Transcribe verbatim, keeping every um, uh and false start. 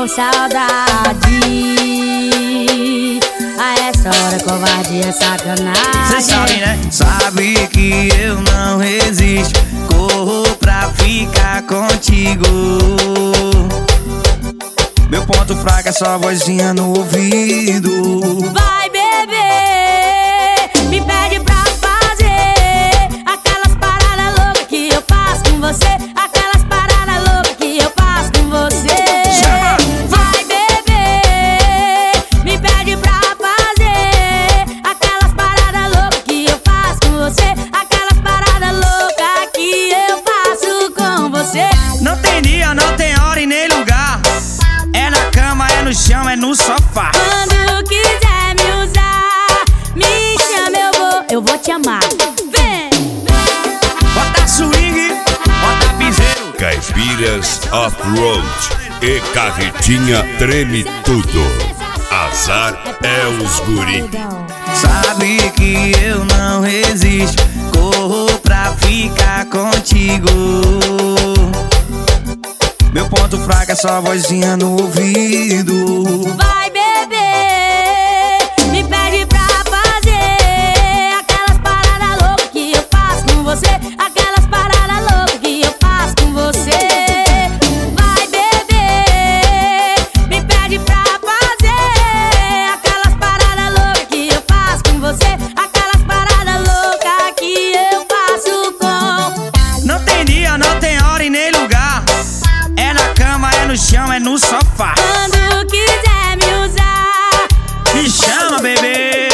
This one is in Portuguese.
saudade. A essa hora covardia é sacanagem. Cê sabe, né? Sabe que eu não resisto, corro pra ficar contigo. Meu ponto fraco é só vozinha no ouvido. Vai beber, me pede pra fazer aquelas paradas loucas que eu faço com você. Aquelas paradas loucas que eu faço com você. Vai beber, me pede pra fazer aquelas paradas loucas que eu faço com você. Aquelas paradas loucas que eu faço com você. Não tem dia, não tem hora e nem lugar. É na cama, é no chão, é no sofá. Quando quiser me usar, me chama, eu vou, eu vou te amar. Vem! Bota swing, bota piseiro. Caipiras Off-Road e Carretinha Treme Tudo. Azar é os guri. Sabe que eu não resisto, corro pra ficar contigo. Meu ponto fraco é só vozinha no ouvido. Vai beber, me pede pra fazer aquelas paradas loucas que eu faço com você. Aquelas paradas loucas que eu faço com você. Vai beber, me pede pra fazer aquelas paradas loucas que eu faço com você. Aquelas paradas loucas que eu faço com. Não tem dia, não tem hora e nem lugar. É na cama, é no chão, é no sofá. Quando quiser me usar, me chama, bebê.